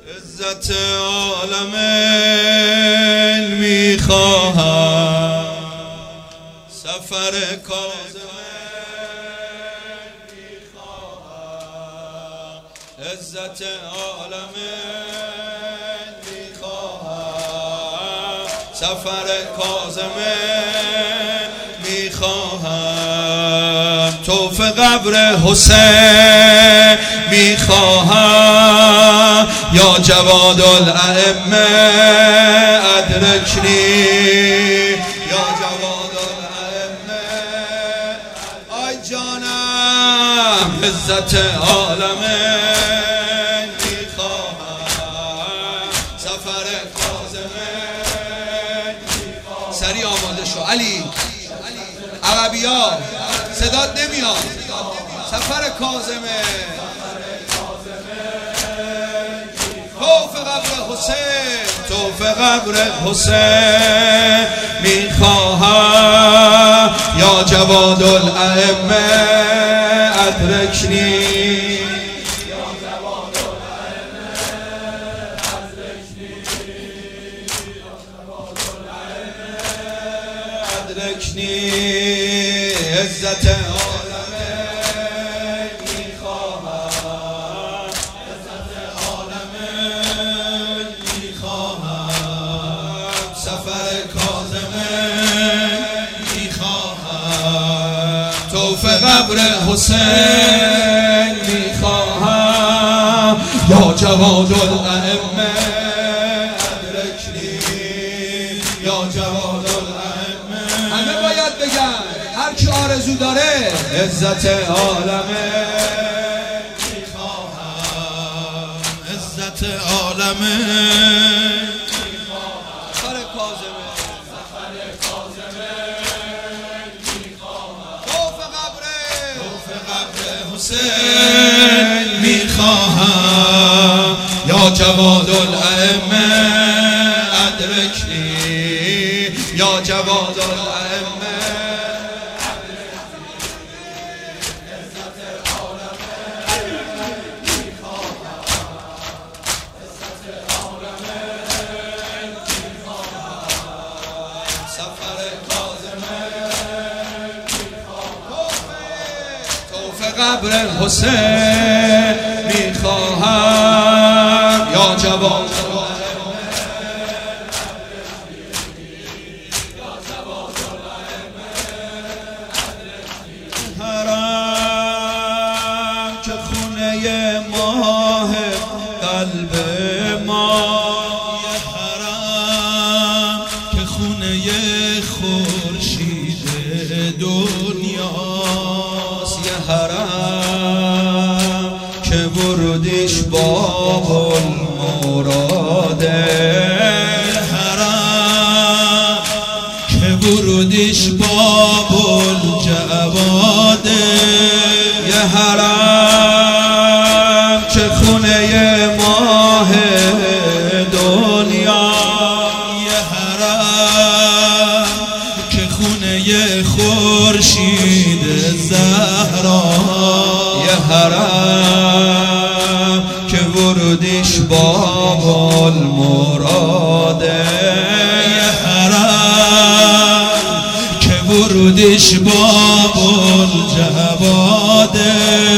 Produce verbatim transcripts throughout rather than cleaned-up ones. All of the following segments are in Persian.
عزت عالم میخواهم، سفر کاظم میخواهم. عزت عالم میخواهم، سفر کاظم میخواهم. طوف قبر حسین میخواهم، یا جواد الائمه ادرکنی، یا جواد الائمه. آی جانم عزت عالم میخواهم، سفر کاظم میخواهم. سریع آماده شو علی، عربیا صدات نمیاد. سفر کاظمه، طوف قبر حسین، طوف قبر حسین میخواهم، یا جواد الائمه ادرکنی، یا جواد الائمه ادرکنی، یا جواد الائمه ادرکنی. عزت عالم میخواهم، عزت عالم میخواهم، سفر کاظم میخواهم. طوف قبر حسین میخواهم، یا جواد الائمه ادرکنی، یا جواد الائمه. همه باید بگن، هر کی آرزو داره عزت عالم میخواهم، عزت عالم میخواهم. سفر کاظمه، سفر کاظمه میخواهم. طوف قبر، طوف قبر حسین میخواهم، یا جواد الائمه ادرکنی، یا جواد الائمه. قبر حسین میخواهم، یا جواد حرم که خونه ماه قلب ما، حرم که خونه خورشید دنیاست، حرم که ورودش باب المراده، حرم که ورودش باب الجواده. یه حرم که خونه ماه دنیا، یه حرم که خونه خورشید زهرا، یه حرم که ورودش باب المراده، یه حرم که ورودش باب الجواده.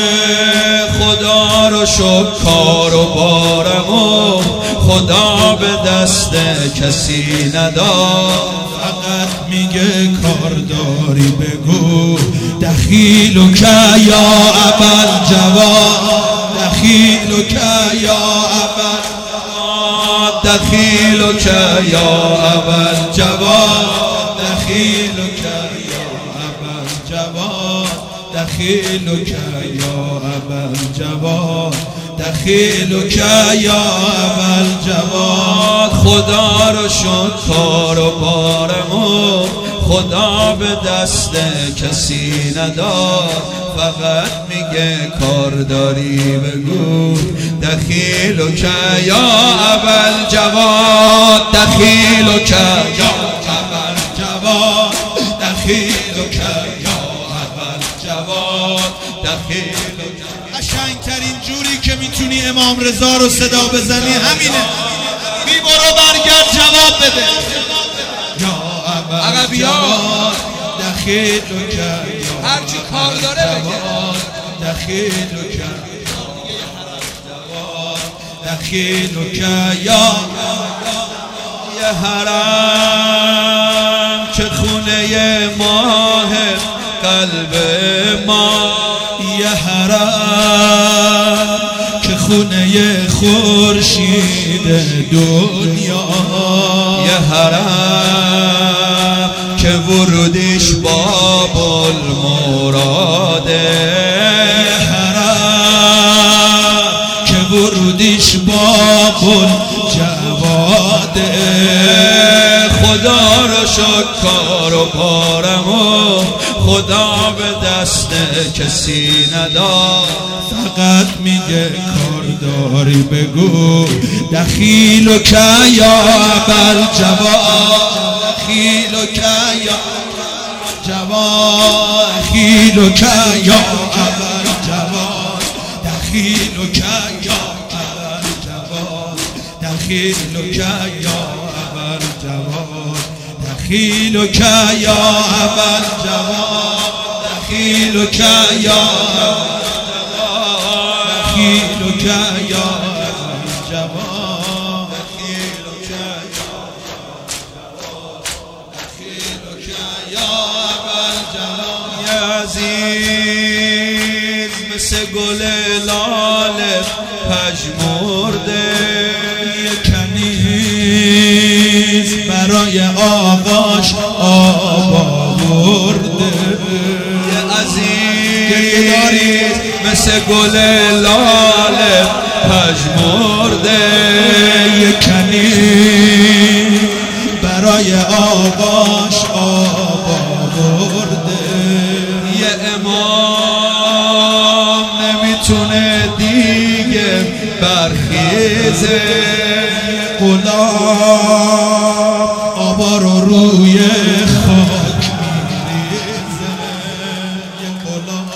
خدا رو شکار و بارمو خدا به دست کسی نداد، فقط میگه کار داری بگو دخیل و که یا اول جواد، دخیل و که یا اول جواد، دخیل و که یا اول جواد، دخیل و که یا اول جواد، دخیل و که یا اول جواد، دخیل و که یا اول جواد. خدا رو شکار و بارمو خدا به دست کسی نداد، فقط میگه کار داری بگو دخیل و که یا اول جواد، دخیل و که یا اول جواد، دخیل و که یا اول جواد، دخیل و که. قشنگترین جوری که میتونی امام رضا رو صدا بزنی همینه. بی برو برگرد جواب بده. یا عقبی ها دخیلو کرد، هرچی کار داره بگه. دخیلو کرد دخیلو کرد یا یه حرم که خونه ماه قلب ما، یه حرم که خونه خورشید دنیا، یه حرم که ورودش باب المراده، یه حرم که ورودش باب الجواده. خدا را شکر کار و بارمو خدا به دست کسی نداد، فقط میگه کار داری بگو. دخیلو که یا ابل جواد، دخیلو که یا جواد، دخیلو که یا ابل جواد، دخیلو که یا ابل جواد، دخیلو که یا ابل جواد، دخیلو که یا ابل جواد، دخیلو که یا دخیلو که یا ابل جواد، دخیلو که دخیلو که یا ابل جواد. یا عزیز مثل گل لاله پژمرده، یه کنیز برای آقاش آب آورده. یه عزیز مثل گل لاله پژمرده، یه کنیز برای آقاش آب آورده. یه امام نمیتونه دیگه برخیزه، غلام آبا رو روی خاک میریزه، یه غلام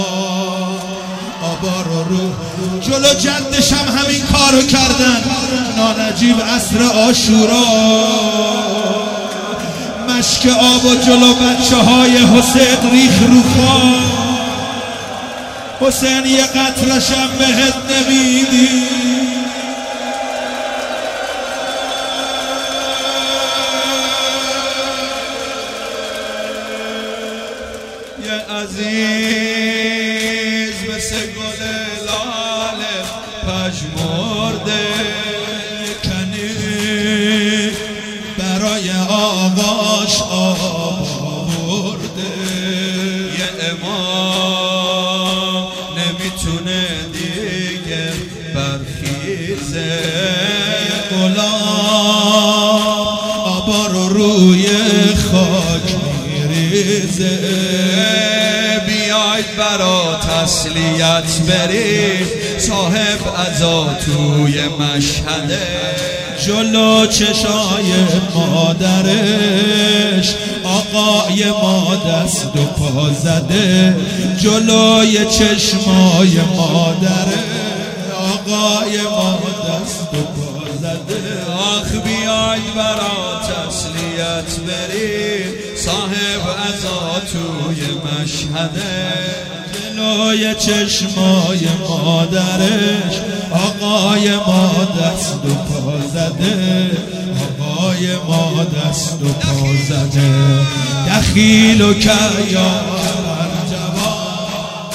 آبا رو رو جلو جدش هم همین کارو کردن. نانجیب عصر عاشورا مشک آب و جلو بچه های حسین ریخ رو خاک. حسین یه قطرشم بهت نمیدی، یه عزیز مثل گل لاله پژمرده، کنی برای آقاش آب آورده. یه امام نمیتونه دیگه برخیزه، غلام آبا رو روی خاک میریزه. بیاید برا تسلیت بریم، صاحب عزا توی مشهده، جلو چشای مادرش آقای ما دست و پا زده، جلوی چشمای مادرش آقای ما دست و پا زده. آخ بیاید برا تسلیت بریم، صاحب عزا توی مشهده، جلوی چشمای مادرش آقای ما دست و پا زده، آقای ما دست و پا زده. دخیلو که یا ابل جواد،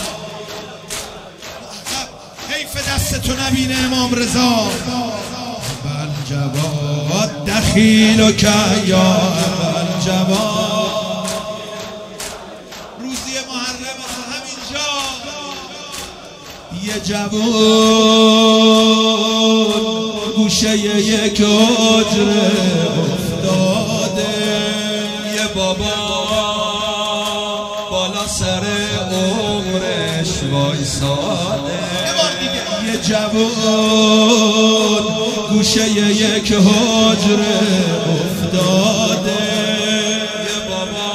حیف دستتو نبینه امام رضا. ابل جواد دخیلو که یا ابل جواد، روزی محرم همینجا یه جوان گوشه یک حجره افتاده، یه بابا بالا سر عمرش وایساده، یه جوان گوشه یک حجره افتاده، یه بابا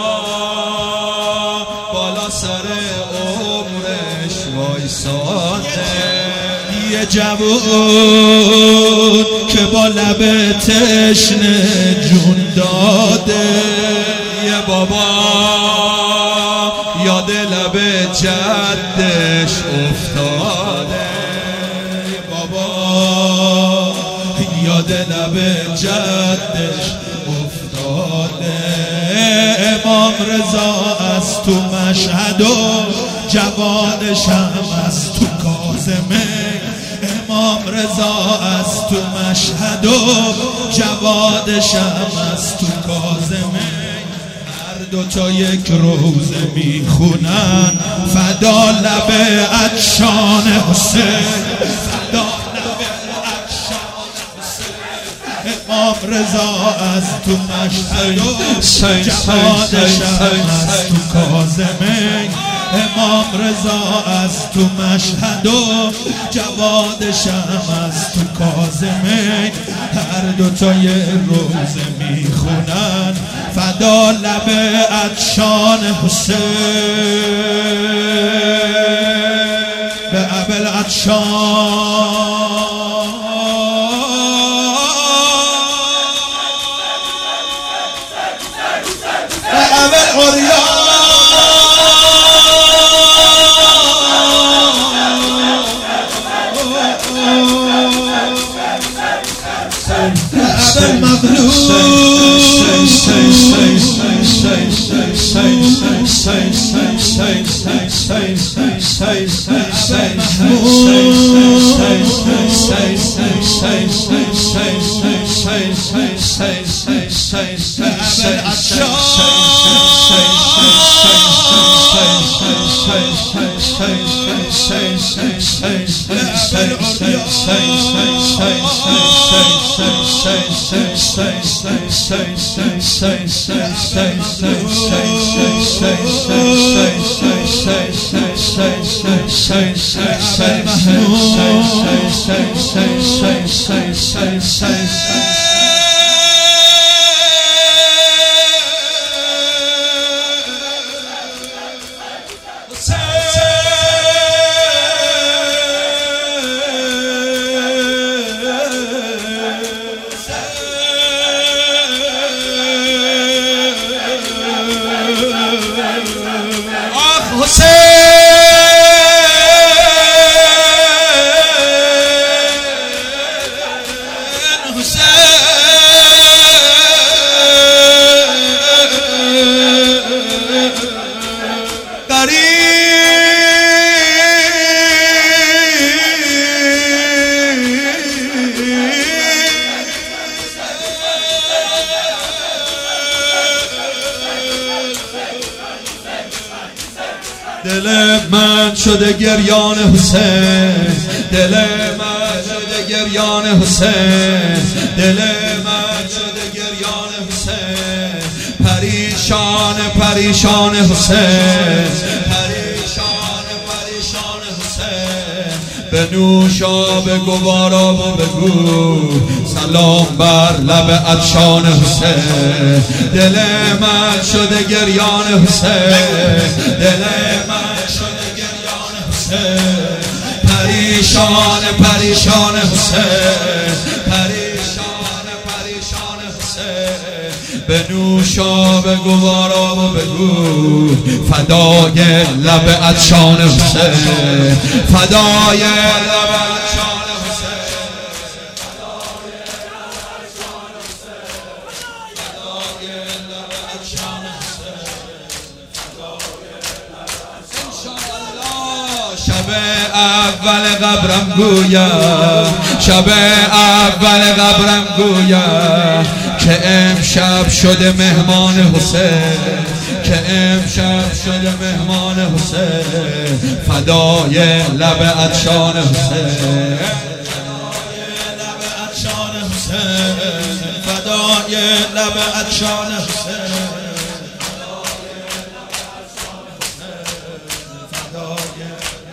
بالا سر عمرش وایساده. یه جوون که با لب تشنه جون داده، یه بابا یاد لب جدش افتاده، یه بابا یاد لب جدش افتاده. امام رضا از تو مشهد و جوادش هم از تو کاظمه، امام رضا از تو مشهد و جوادش هم از تو کاظمه. هر دوتا یک روزه میخونن فدا لب عطشان حسین، فدا لب عطشان حسین. امام رضا از تو مشهد و جوادش هم از تو کاظمه، امام رضا از تو مشهد و جوادش هم از تو کاظمه. هر دوتا یه روزه میخونن فدا لب عطشان حسین. به ابوالعطشان به ابوالعریان دل من شده گریان حسین، دل من شده گریان حسین، دل من شده گریان حسین. پریشان پریشان حسین، پریشان پریشان حسین. به نوشا به گوارا و بگو سلام بر لب عطشان حسین. دل من شده گریان حسین، دل من شده گریان حسین. پریشان پریشان حسین، پریشان پریشان حسین. به نوشا به گوارا و بگو فدای لب عطشان حسین، فدای لب عطشان حسین. شب اول قبرم گویا، شب اول قبرم گویا که امشب شده مهمان حسین، که امشب شده مهمان حسین. فدای لب عطشان حسین، فدای لب عطشان حسین.